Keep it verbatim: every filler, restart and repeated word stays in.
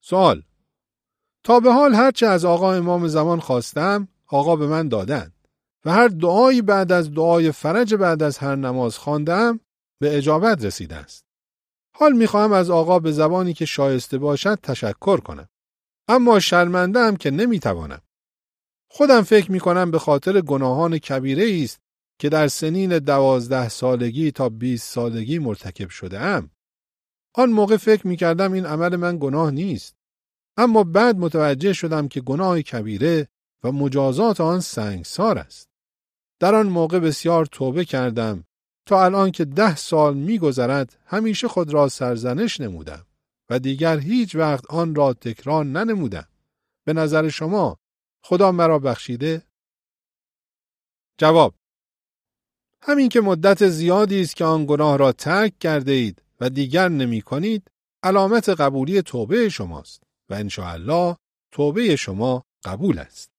سوال: تا به حال هرچه از آقا امام زمان خواستم آقا به من دادن و هر دعایی بعد از دعای فرج بعد از هر نماز خواندم به اجابت رسیده است. حال میخواهم از آقا به زبانی که شایسته باشد تشکر کنم، اما شرمنده ام که نمیتوانم. خودم فکر میکنم به خاطر گناهان کبیره است که در سنین دوازده سالگی تا بیست سالگی مرتکب شده ام. آن موقع فکر میکردم این عمل من گناه نیست، اما بعد متوجه شدم که گناه کبیره و مجازات آن سنگسار است. در آن موقع بسیار توبه کردم، تا الان که ده سال میگذرد همیشه خود را سرزنش نمودم و دیگر هیچ وقت آن را تکرار ننمودم. به نظر شما خدا مرا بخشیده؟ جواب: همین که مدت زیادی است که آن گناه را ترک کرده اید و دیگر نمی کنید، علامت قبولی توبه شماست و انشاءالله توبه شما قبول است.